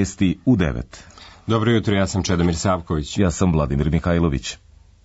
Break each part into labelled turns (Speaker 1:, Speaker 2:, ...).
Speaker 1: vesti u 9.
Speaker 2: Dobro jutro, ja sam Čedomir Savković.
Speaker 1: Ja sam Vladimir Mihajlović.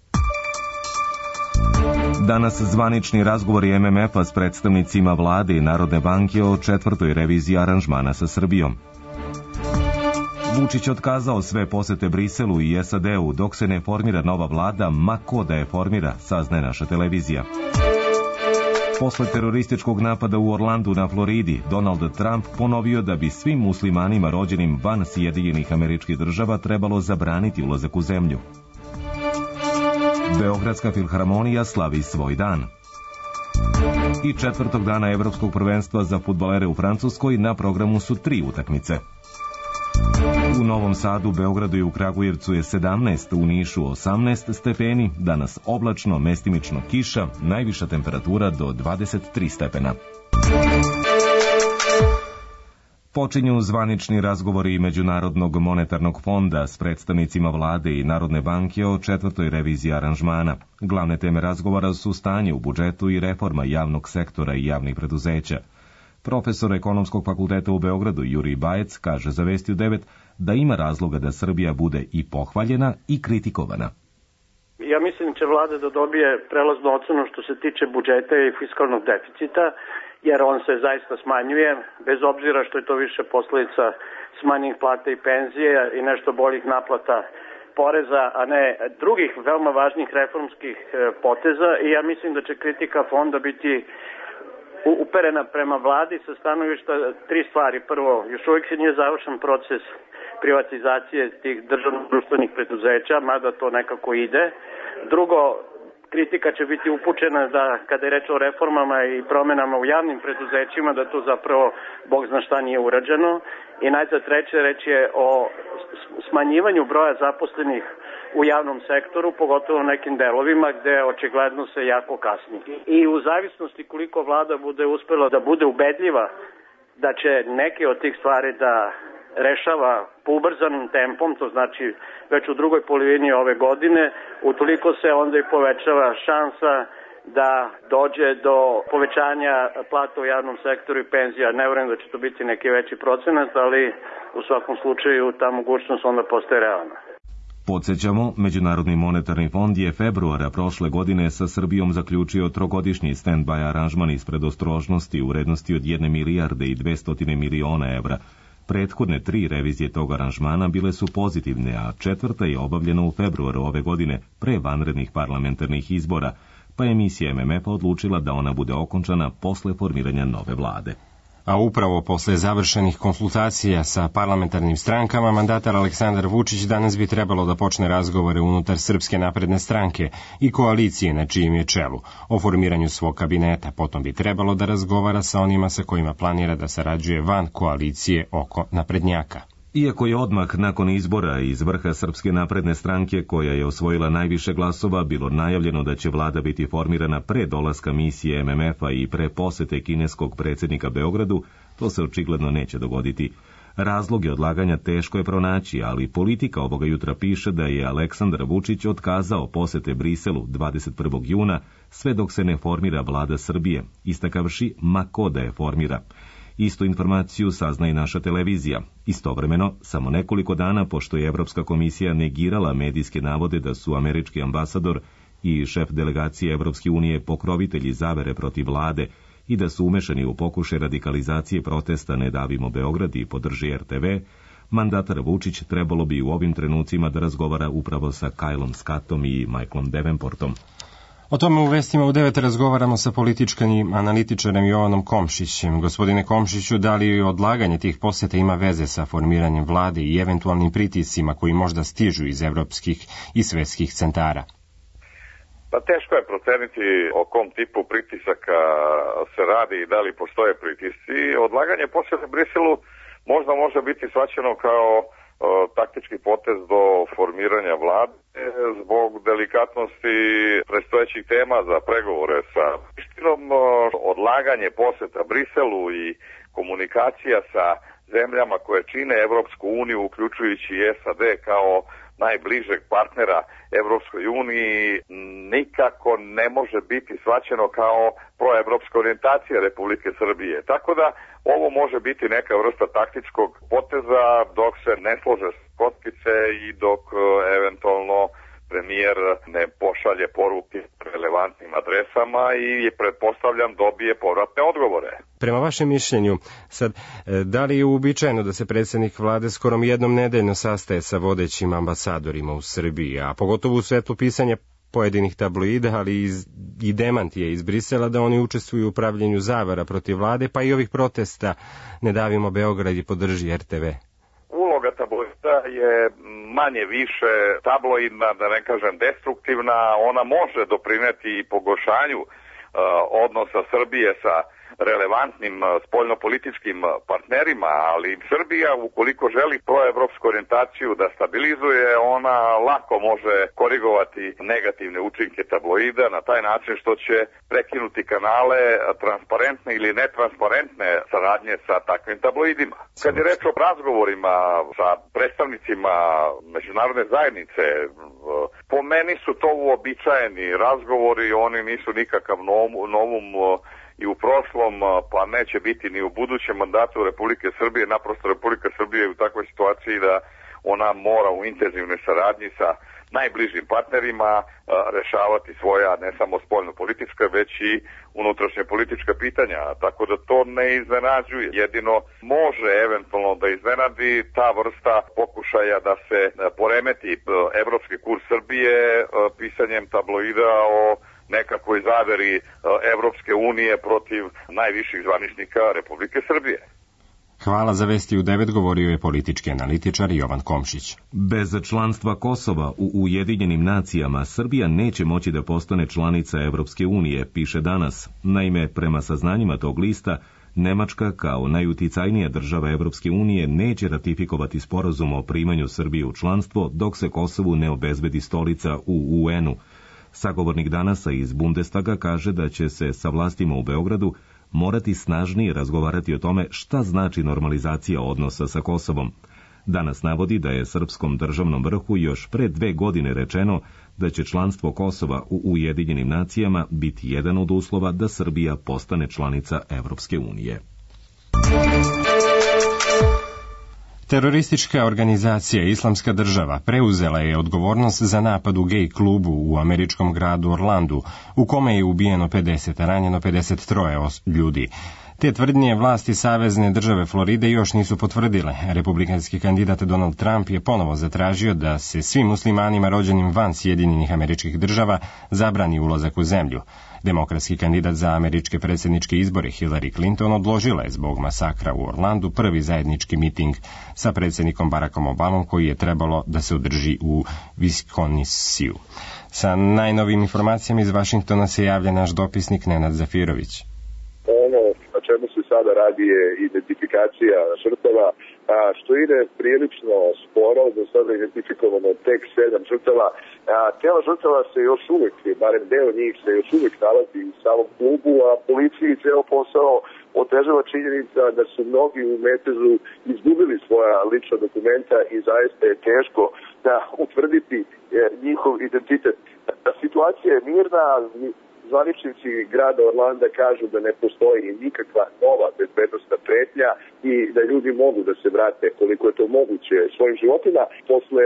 Speaker 1: Danas zvanični razgovori MMF-a s predstavnicima vlade i Narodne banke o 4. reviziji aranžmana sa Srbijom. Vučić otkazao sve posete Briselu i SAD-u dok se ne formira nova vlada, ma ko da je formira, saznaje naša televizija. Posle terorističkog napada u Orlandu na Floridi, Donald Trump ponovio da bi svim muslimanima rođenim van Sjedinjenih Američkih Država trebalo zabraniti ulazak u zemlju. Beogradska filharmonija slavi svoj dan. I 4. dana Evropskog prvenstva za fudbalere u Francuskoj na programu su 3 utakmice. U Novom Sadu, Beogradu i u Kragujevcu je 17, u Nišu 18 stepeni, danas oblačno, mestimično kiša, najviša temperatura do 23 stepena. Počinju zvanični razgovori Međunarodnog monetarnog fonda s predstavnicima vlade i Narodne banke o 4. reviziji aranžmana. Glavne teme razgovora su stanje u budžetu i reforma javnog sektora i javnih preduzeća. Profesor Ekonomskog fakulteta u Beogradu Jurij Bajec kaže za Vesti u 9 da ima razloga da Srbija bude i pohvaljena i kritikovana.
Speaker 3: Ja mislim da će vlada da dobije prelaznu ocenu što se tiče budžeta i fiskalnog deficita, jer on se zaista smanjuje, bez obzira što je to više posledica smanjenih plata i penzije i nešto boljih naplata poreza, a ne drugih veoma važnih reformskih poteza. I ja mislim da će kritika fonda biti uperena prema vladi sa stanovišta 3 stvari. Prvo, još uvijek se nije završen proces privatizacije tih državno-društvenih preduzeća, mada to nekako ide. Drugo, kritika će biti upućena da kada je reč o reformama i promenama u javnim preduzećima, da tu zapravo Bog zna šta nije urađeno. I najzad treće, reč je o smanjivanju broja zaposlenih u javnom sektoru, pogotovo u nekim delovima gde očigledno se jako kasni. I u zavisnosti koliko vlada bude uspela da bude ubedljiva da će neke od tih stvari da rešava po ubrzanim tempom, to znači već u drugoj polovini ove godine, utoliko se onda i povećava šansa da dođe do povećanja plata u javnom sektoru i penzija. Ne vjerujem da će to biti neki veći procenat, ali u svakom slučaju ta mogućnost onda postaje realna.
Speaker 1: Podsjećamo, Međunarodni monetarni fond je februara prošle godine sa Srbijom zaključio 3-godišnji stand-by aranžman iz predostrožnosti u vrednosti od 1 milijarde i 200 miliona evra. Prethodne 3 revizije tog aranžmana bile su pozitivne, a 4. je obavljena u februaru ove godine pre vanrednih parlamentarnih izbora, pa je misija MMF-a odlučila da ona bude okončana posle formiranja nove vlade.
Speaker 2: A upravo posle završenih konsultacija sa parlamentarnim strankama, mandatar Aleksandar Vučić danas bi trebalo da počne razgovore unutar Srpske napredne stranke i koalicije na čijem je čelu o formiranju svog kabineta. Potom bi trebalo da razgovara sa onima sa kojima planira da sarađuje van koalicije oko naprednjaka.
Speaker 1: Iako je odmah nakon izbora iz vrha Srpske napredne stranke, koja je osvojila najviše glasova, bilo najavljeno da će vlada biti formirana pre dolaska misije MMF-a i pre posete kineskog predsjednika Beogradu, to se očigledno neće dogoditi. Razloge odlaganja teško je pronaći, ali politika ovoga jutra piše da je Aleksandar Vučić otkazao posete Briselu 21. juna, sve dok se ne formira vlada Srbije, istakavši ma ko da je formira. Istu informaciju sazna i naša televizija. Istovremeno, samo nekoliko dana pošto je Evropska komisija negirala medijske navode da su američki ambasador i šef delegacije Evropske unije pokrovitelji zavere protiv vlade i da su umešani u pokušaj radikalizacije protesta Ne davimo Beograd i podrži RTV, mandatar Vučić trebalo bi u ovim trenucima da razgovara upravo sa Kylom Scottom i Michaelom Davenportom.
Speaker 2: O tome u Vestima u 9 razgovaramo sa političkim analitičarem Jovanom Komšićem. Gospodine Komšiću, da li odlaganje tih poseta ima veze sa formiranjem vlade i eventualnim pritiscima koji možda stižu iz evropskih i svetskih centara?
Speaker 4: Pa teško je proceniti o kom tipu pritisaka se radi i da li postoje pritisci. Odlaganje poseta Briselu možda može biti shvaćeno kao taktički potez do formiranja vlade zbog delikatnosti predstojećih tema za pregovore sa Prištinom. Odlaganje poseta Briselu i komunikacija sa zemljama koje čine Evropsku uniju, uključujući i SAD kao najbližeg partnera Evropskoj uniji nikako ne može biti shvaćeno kao proevropska orijentacija Republike Srbije. Tako da ovo može biti neka vrsta taktičkog poteza dok se ne slože kockice i dok eventualno premijer ne pošalje poruke relevantnim adresama i pretpostavljam dobije povratne odgovore.
Speaker 2: Prema vašem mišljenju, sad, da li je uobičajeno da se predsjednik vlade skoro jednom nedeljno sastaje sa vodećim ambasadorima u Srbiji, a pogotovo u svetlu pisanja pojedinih tabloida, ali i demantije iz Brisela da oni učestvuju u pravljenju zavara protiv vlade, pa i ovih protesta Ne davimo Beograd i podrži RTV?
Speaker 4: Uloga tabloida je manje više tabloidna, da ne kažem destruktivna, ona može doprineti i pogoršanju odnosa Srbije sa relevantnim spoljnopolitičkim partnerima, ali Srbija ukoliko želi proevropsku orijentaciju da stabilizuje, ona lako može korigovati negativne učinke tabloida na taj način što će prekinuti kanale transparentne ili netransparentne saradnje sa takvim tabloidima. Kad je reč o razgovorima sa predstavnicima međunarodne zajednice, po meni su to uobičajeni razgovori, oni nisu nikakav novum i u prošlom, pa neće biti ni u budućem mandatu Republike Srbije. Naprosto Republika Srbije je u takvoj situaciji da ona mora u intenzivnoj saradnji sa najbližim partnerima rešavati svoja ne samo spoljno-politička, već i unutrašnje politička pitanja. Tako da to ne iznenađuje. Jedino može eventualno da iznenadi ta vrsta pokušaja da se poremeti evropski kurs Srbije pisanjem tabloida o nekakvoj zaveri Evropske unije protiv najviših zvaničnika Republike Srbije.
Speaker 2: Hvala za vesti u 9, govorio je politički analitičar Jovan Komšić.
Speaker 1: Bez članstva Kosova u Ujedinjenim nacijama Srbija neće moći da postane članica Evropske unije, piše Danas. Naime, prema saznanjima tog lista, Nemačka kao najuticajnija država Evropske unije neće ratifikovati sporazum o primanju Srbije u članstvo dok se Kosovu ne obezbedi stolica u UN-u. Sagovornik Danasa iz Bundestaga kaže da će se sa vlastima u Beogradu morati snažnije razgovarati o tome šta znači normalizacija odnosa sa Kosovom. Danas navodi da je srpskom državnom vrhu još pre 2 godine rečeno da će članstvo Kosova u Ujedinjenim nacijama biti jedan od uslova da Srbija postane članica Evropske unije.
Speaker 2: Teroristička organizacija Islamska država preuzela je odgovornost za napad u gej klubu u američkom gradu Orlandu, u kome je ubijeno 50, a ranjeno 53 ljudi. Te tvrdnje vlasti Savezne države Floride još nisu potvrdile. Republikanski kandidat Donald Trump je ponovo zatražio da se svim muslimanima rođenim van Sjedinjenih Američkih Država zabrani ulazak u zemlju. Demokratski kandidat za američke predsjedničke izbore Hillary Clinton odložila je zbog masakra u Orlandu prvi zajednički miting sa predsjednikom Barackom Obamom koji je trebalo da se održi u Wisconsinu. Sa najnovim informacijama iz Vašingtona se javlja naš dopisnik Nenad Zafirović.
Speaker 5: Ono o čemu se sada radi je identifikacija žrtava, što ide prilično sporo, do sada identifikovano tek 7 žrtava. Tela žrtava se još uvijek, barem deo njih se još uvijek nalazi u samom klubu, a policiji ceo posao otežava činjenica da su mnogi u metežu izgubili svoja lična dokumenta i zaista je teško da utvrditi njihov identitet. Situacija je mirna. Zvaničnici grada Orlanda kažu da ne postoji nikakva nova bezbednosna pretnja i da ljudi mogu da se vrate koliko je to moguće svojim životima. Posle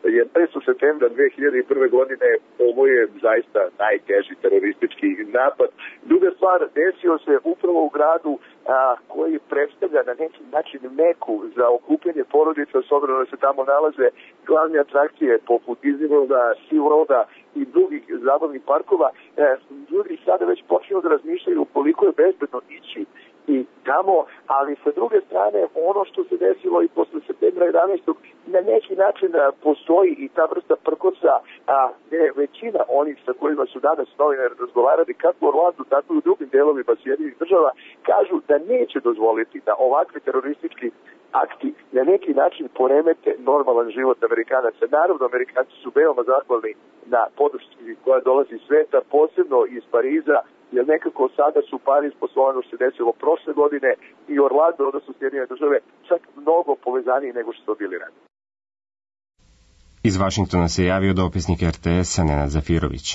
Speaker 5: 11. septembra 2001. godine ovo je zaista najteži teroristički napad. Druga stvar, desio se upravo u gradu koji predstavlja na neki način meku za okupljanje porodica, s obzirom da se tamo nalaze glavne atrakcije poput Disneyworlda, SeaWorlda i drugih zabavnih parkova. Ljudi sada već počinju da razmišljaju koliko je bezbedno ići i tamo, ali sa druge strane ono što se desilo i posle septembra 11. na neki način postoji i ta vrsta prkosa, gde većina onih sa kojima su danas novinari razgovarali kako u Orlandu, tako i u drugim delovima Sjedinjenih država, kažu da neće dozvoliti da ovakvi teroristički akti na neki način poremete normalan život Amerikanaca. Naravno, Amerikanci su veoma zahvalni na podršci koja dolazi iz sveta, posebno iz Pariza, jer nekako sada su Pariz posle ono što se desilo prošle godine i Orlando, odnosno Sjedinjene države, čak mnogo povezaniji nego što su bili ranije.
Speaker 2: Iz Vašingtona se javio dopisnik RTS-a Nenad Zafirović.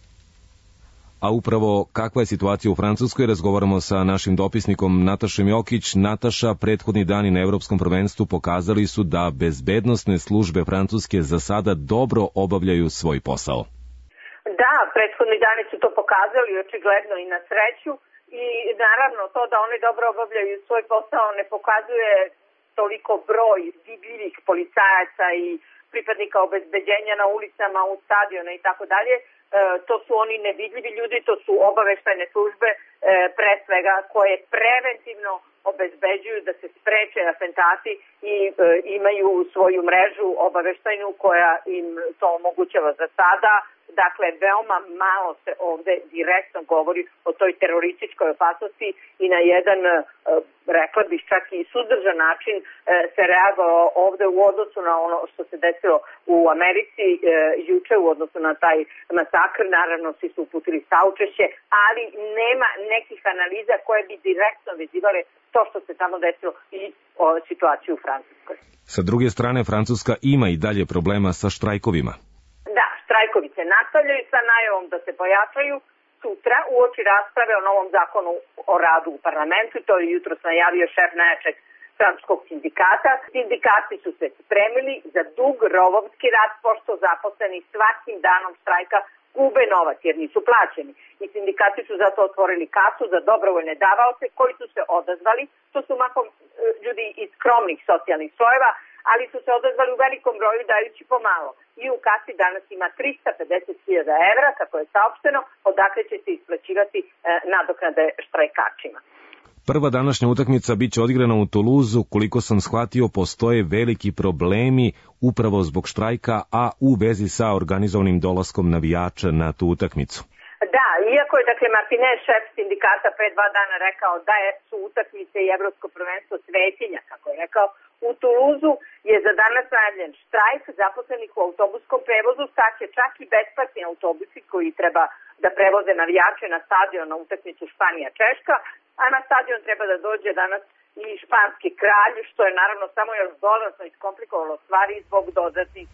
Speaker 1: A upravo kakva je situacija u Francuskoj, razgovaramo sa našim dopisnikom Natašem Jokić. Nataša, prethodni dani na Evropskom prvenstvu pokazali su da bezbednosne službe Francuske za sada dobro obavljaju svoj posao.
Speaker 6: Da, prethodni dani su to pokazali, očigledno i na sreću. I naravno to da oni dobro obavljaju svoj posao ne pokazuje toliko broj vidljivih policajaca i pripadnika obezbeđenja na ulicama, u stadiona i tako dalje. To su oni nevidljivi ljudi, to su obaveštajne službe pre svega koje preventivno obezbeđuju da se spreče atentati i imaju svoju mrežu obaveštajnu koja im to omogućava za sada. Dakle, veoma malo se ovde direktno govori o toj terorističkoj opasnosti i na jedan, rekla bih čak i suzdržan način se reagovao ovde u odnosu na ono što se desilo u Americi juče u odnosu na taj masakr. Naravno, svi su uputili saučešće, ali nema nekih analiza koje bi direktno vezivale to što se tamo desilo i situaciju u Francuskoj.
Speaker 1: Sa druge strane, Francuska ima i dalje problema sa štrajkovima.
Speaker 6: Da, štrajkovi se nastavljaju sa najavom da se pojačaju sutra uoči rasprave o novom zakonu o radu u parlamentu. To je jutros najavio šef najjačeg francuskog sindikata. Sindikati su se spremili za dug rovovski rad, pošto zaposleni svakim danom štrajka gube novac jer nisu plaćeni. I sindikati su zato otvorili kasu za dobrovoljne davaoce koji su se odazvali. To su mahom ljudi iz skromnih socijalnih slojeva, ali su se odazvali u velikom broju dajući pomalo. I u kasi danas ima 350.000 evra, kako je saopšteno, odakle će se isplaćivati nadoknade štrajkačima.
Speaker 1: Prva današnja utakmica biće odigrana u Toulouseu. Koliko sam shvatio, postoje veliki problemi upravo zbog štrajka, a u vezi sa organizovanim dolaskom navijača na tu utakmicu.
Speaker 6: Da, iako je Martinez, šef sindikata, pre 2 dana rekao da su utakmice i Evropsko prvenstvo svetinja, kako je rekao, u Toulouseu je za danas najavljen štrajk zaposlenih u autobuskom prevozu, sad će čak i besplatni autobusi koji treba da prevoze navijače na stadion na utakmicu Španija-Češka, a na stadion treba da dođe danas i španski kralj, što je naravno samo još dodatno iskomplikovalo stvari zbog dodatnih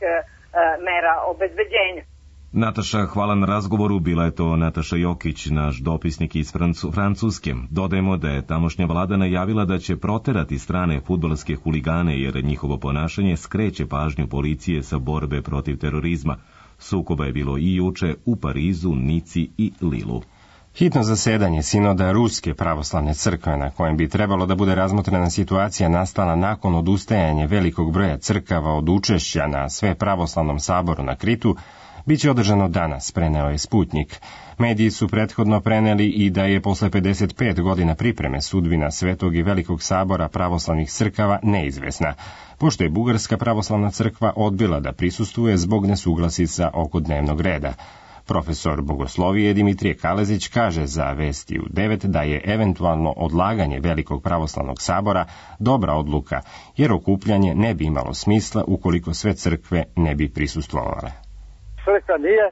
Speaker 6: mera obezbeđenja.
Speaker 1: Nataša, hvala na razgovoru. Bila je to Nataša Jokić, naš dopisnik iz Francuske. Dodajemo da je tamošnja vlada najavila da će proterati strane fudbalske huligane jer njihovo ponašanje skreće pažnju policije sa borbe protiv terorizma. Sukoba je bilo i juče u Parizu, Nici i Lilu.
Speaker 2: Hitno zasedanje sinoda Ruske pravoslavne crkve, na kojem bi trebalo da bude razmotrena situacija nastala nakon odustajanja velikog broja crkava od učešća na sve pravoslavnom saboru na Kritu, biće održano danas, preneo je Sputnik. Mediji su prethodno preneli i da je posle 55 godina pripreme sudbina Svetog i Velikog sabora pravoslavnih crkava neizvesna, pošto je Bugarska pravoslavna crkva odbila da prisustvuje zbog nesuglasica oko dnevnog reda. Profesor bogoslovije Dimitrije Kalezić kaže za Vesti u 9 da je eventualno odlaganje Velikog pravoslavnog sabora dobra odluka, jer okupljanje ne bi imalo smisla ukoliko sve crkve ne bi prisustvovale.
Speaker 7: Crkva nije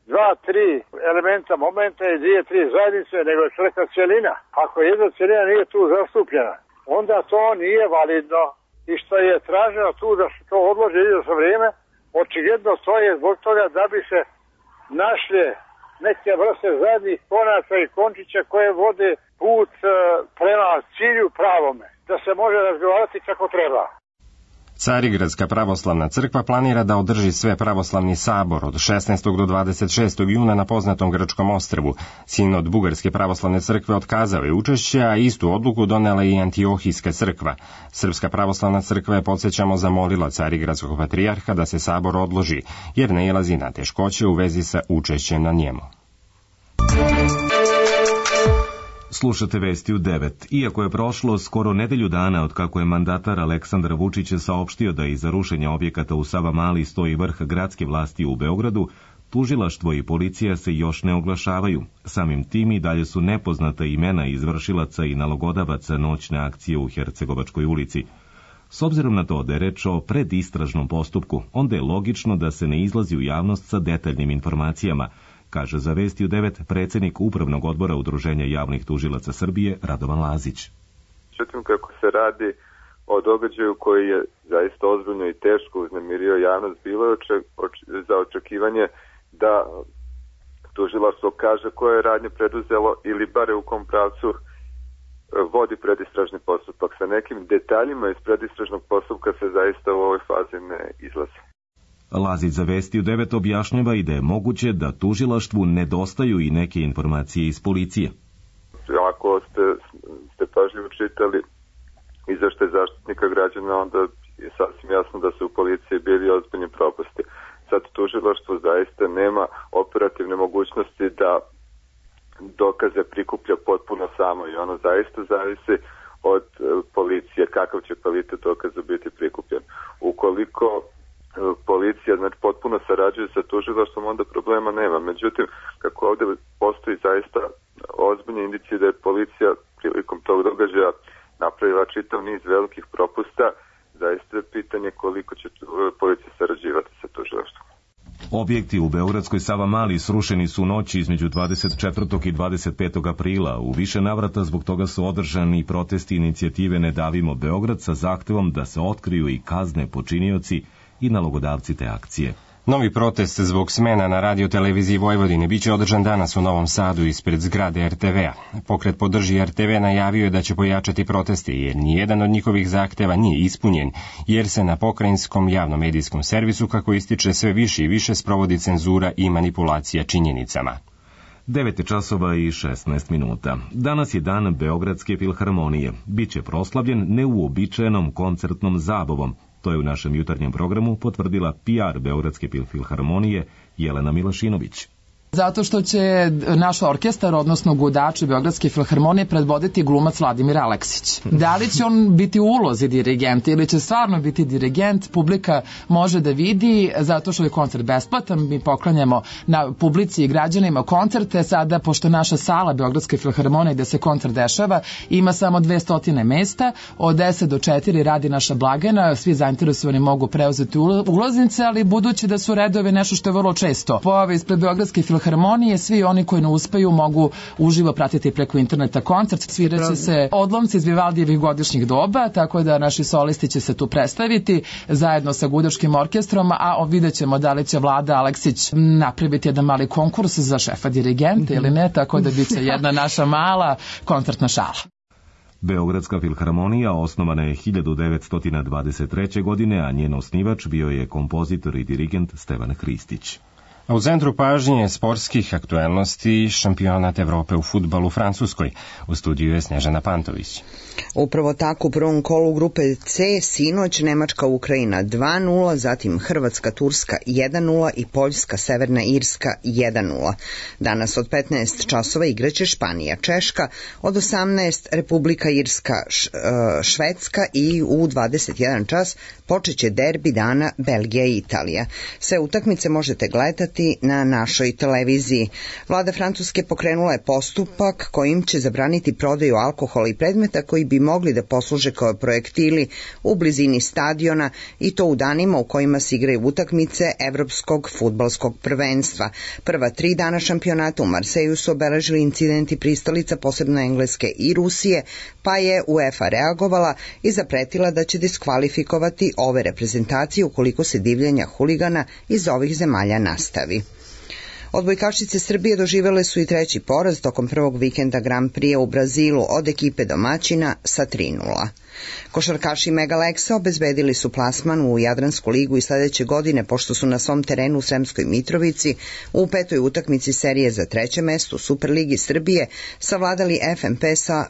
Speaker 7: 2-3 elementa momenta i 2-3 zajednice, nego je crkva cijelina. Ako jedna cijelina nije tu zastupljena, onda to nije validno. I što je traženo tu da se to odloži izvjesno vrijeme, očigledno to je zbog toga da bi se našle neke vrste zadnjih konaca i končića koje vode put prema cilju pravome, da se može razgovarati kako treba.
Speaker 2: Carigradska pravoslavna crkva planira da održi sve pravoslavni sabor od 16. do 26. juna na poznatom grčkom ostrvu. Sinod Bugarske pravoslavne crkve otkazao je učešće, a istu odluku donela i Antiohijska crkva. Srpska pravoslavna crkva je, podsjećamo, zamolila Carigradskog patrijarha da se sabor odloži, jer nailazi na teškoće u vezi sa učešćem na njemu.
Speaker 1: Slušate Vesti u 9. Iako je prošlo skoro nedelju dana od kako je mandatar Aleksandar Vučić saopštio da iza rušenja objekata u Savamali stoji vrh gradske vlasti u Beogradu, tužilaštvo i policija se još ne oglašavaju. Samim tim i dalje su nepoznata imena izvršilaca i nalogodavaca noćne akcije u Hercegovačkoj ulici. S obzirom na to da je reč o predistražnom postupku, onda je logično da se ne izlazi u javnost sa detaljnim informacijama, kaže za Vesti u 9 predsjednik Upravnog odbora Udruženja javnih tužilaca Srbije Radovan Lazić.
Speaker 8: Međutim, kako se radi o događaju koji je zaista ozbiljno i teško uznemirio javnost. Bilo je za očekivanje da tužilaštvo kaže koje je radnje preduzelo ili bare u kom pravcu vodi predistražni postupak. Sa nekim detaljima iz predistražnog postupka se zaista u ovoj fazi ne izlazi.
Speaker 1: Lazić za Vesti u 9 objašnjava i da je moguće da tužilaštvu nedostaju i neke informacije iz policije.
Speaker 8: Ako ste pažljivo čitali izveštaj Zaštitnika građana, onda je sasvim jasno da su u policiji bili ozbiljni propusti. Sad tužilaštvo zaista nema operativne mogućnosti da dokaze prikuplja potpuno samo i ono zaista zavisi od policije kakav će kvalitet dokaza biti prikupljen. Ukoliko policija potpuno sarađuje sa tužilaštvom, onda problema nema. Međutim, kako ovdje postoji zaista ozbiljne indicije da je policija prilikom tog događaja napravila čitav niz velikih propusta, zaista je pitanje koliko će policija sarađivati sa tužilaštvom.
Speaker 1: Objekti u Beogradskoj Savamali srušeni su u noći između 24. i 25. aprila. U više navrata zbog toga su održani protesti inicijative Ne davimo Beograd sa zahtevom da se otkriju i kazne počinioci i nalogodavci te akcije.
Speaker 2: Novi protest zbog smena na radioteleviziji Vojvodine biće održan danas u Novom Sadu ispred zgrade RTV-a. Pokret Podrži RTV najavio je da će pojačati proteste jer nijedan od njihovih zahteva nije ispunjen, jer se na pokrajinskom javnomedijskom servisu, kako ističe, sve više i više sprovodi cenzura i manipulacija činjenicama.
Speaker 1: 9 časova i 16 minuta. Danas je dan Beogradske filharmonije. Biće proslavljen neuobičajenom koncertnom zabavom. To je u našem jutarnjem programu potvrdila PR Beogradske filharmonije Jelena Milašinović.
Speaker 9: Zato što će naš orkestar, odnosno gudači Beogradske filharmonije, predvoditi glumac Vladimir Aleksić. Da li će on biti u ulozi dirigenta ili će stvarno biti dirigent, publika može da vidi, zato što je koncert besplatan. Mi poklanjamo na publici i građanima koncerte. Sada, pošto naša sala Beogradske filharmonije gde se koncert dešava ima samo 200 mesta, od 10 do 4 radi naša blagajna, svi zainteresovani mogu preuzeti ulaznice, ali budući da su redovi nešto što je vrlo često pojave ispred Beogradske filharmonije, svi oni koji ne uspeju mogu uživo pratiti preko interneta koncert. Sviraće se odlomci iz Vivaldijevih godišnjih doba, tako da naši solisti će se tu predstaviti zajedno sa gudačkim orkestrom, a vidjet ćemo da li će Vlada Aleksić napraviti jedan mali konkurs za šefa dirigenta ili ne, tako da bit će jedna naša mala koncertna šala.
Speaker 1: Beogradska filharmonija osnovana je 1923. godine, a njen osnivač bio je kompozitor i dirigent Stevan Hristić.
Speaker 2: A u centru pažnje sportskih aktuelnosti šampionat Evrope u fudbalu u Francuskoj. U studiju je Snežana Pantović.
Speaker 10: Upravo tako, u prvom kolu grupe C sinoć Nemačka-Ukrajina 2-0, zatim Hrvatska-Turska 1-0 i Poljska-Severna Irska 1-0. Danas od 15 časova igraće Španija-Češka, od 18 Republika Irska Švedska i u 21 čas počeće derbi dana Belgija i Italija. Sve utakmice možete gledati na našoj televiziji. Vlada Francuske pokrenula je postupak kojim će zabraniti prodaju alkohola i predmeta koji bi mogli da posluže kao projektili u blizini stadiona, i to u danima u kojima se igraju utakmice Evropskog fudbalskog prvenstva. Prva 3 dana šampionata u Marseju su obeležili incidenti pristalica, posebno Engleske i Rusije, pa je UEFA reagovala i zapretila da će diskvalifikovati ove reprezentacije ukoliko se divljanja huligana iz ovih zemalja nastavi. Odbojkašice Srbije doživele su i treći poraz tokom prvog vikenda Grand Prix u Brazilu od ekipe domaćina sa 3-0. Košarkaši Megaleksa obezbedili su plasman u Jadransku ligu i sledeće godine, pošto su na svom terenu u Sremskoj Mitrovici u 5. utakmici serije za 3. mesto u Superligi Srbije savladali FNP sa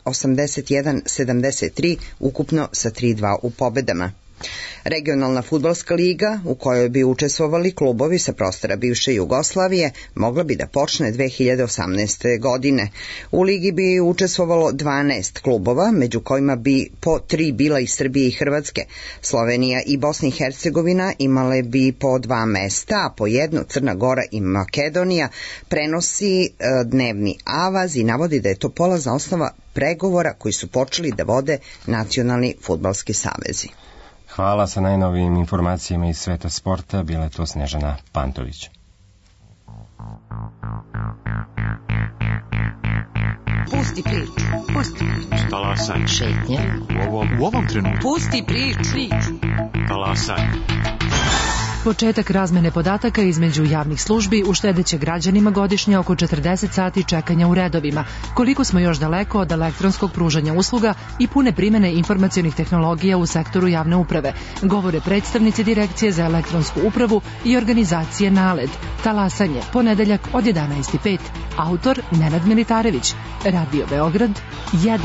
Speaker 10: 81-73, ukupno sa 3-2 u pobedama. Regionalna fudbalska liga, u kojoj bi učestvovali klubovi sa prostora bivše Jugoslavije, mogla bi da počne 2018. godine. U ligi bi učestvovalo 12 klubova, među kojima bi po 3 bila iz Srbije i Hrvatske. Slovenija i Bosna i Hercegovina imale bi po 2 mesta, a po 1 Crna Gora i Makedonija, prenosi dnevni avaz i navodi da je to polazna osnova pregovora koji su počeli da vode nacionalni fudbalski savezi.
Speaker 2: Hvala, sa najnovijim informacijama iz sveta sporta, bila je to Snežana Pantović.
Speaker 11: Pusti priču. Pusti priču.
Speaker 12: Talasaj.
Speaker 11: Šetnje.
Speaker 12: U ovom trenutku.
Speaker 11: Pusti priču.
Speaker 12: Talasaj.
Speaker 13: Početak razmene podataka između javnih službi uštedeće građanima godišnje oko 40 sati čekanja u redovima. Koliko smo još daleko od elektronskog pružanja usluga i pune primene informacionih tehnologija u sektoru javne uprave, govore predstavnici Direkcije za elektronsku upravu i organizacije NALED. Talasanje, ponedeljak od 11:05. Autor Nenad Militarević. Radio Beograd 1.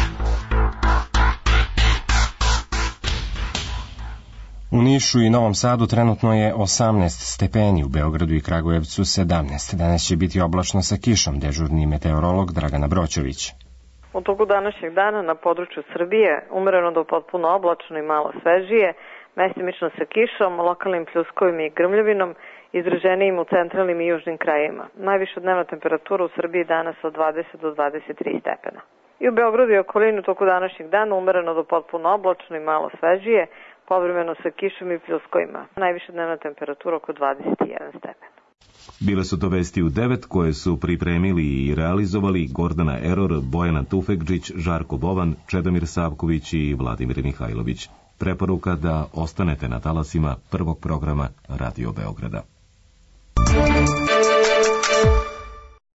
Speaker 2: U Nišu i Novom Sadu trenutno je 18 stepeni, u Beogradu i Kragujevcu 17. Danas će biti oblačno sa kišom, dežurni meteorolog Dragana Broćović.
Speaker 14: U toku današnjeg dana na području Srbije umereno do potpuno oblačno i malo svežije, mestimično sa kišom, lokalnim pljuskovima i grmljavinom, izraženijim u centralnim i južnim krajevima. Najviša dnevna temperatura u Srbiji danas od 20 do 23 stepena. I u Beogradu i okolini u toku današnjeg dana umereno do potpuno oblačno i malo svežije, povremeno sa kišom i pljuskovima. Najviša dnevna temperatura oko 21 stepen.
Speaker 1: Bile su to vesti u 9 koje su pripremili i realizovali Gordana Eror, Bojana Tufekđić, Žarko Bovan, Čedomir Savković i Vladimir Mihajlović. Preporuka da ostanete na talasima prvog programa Radio Beograda.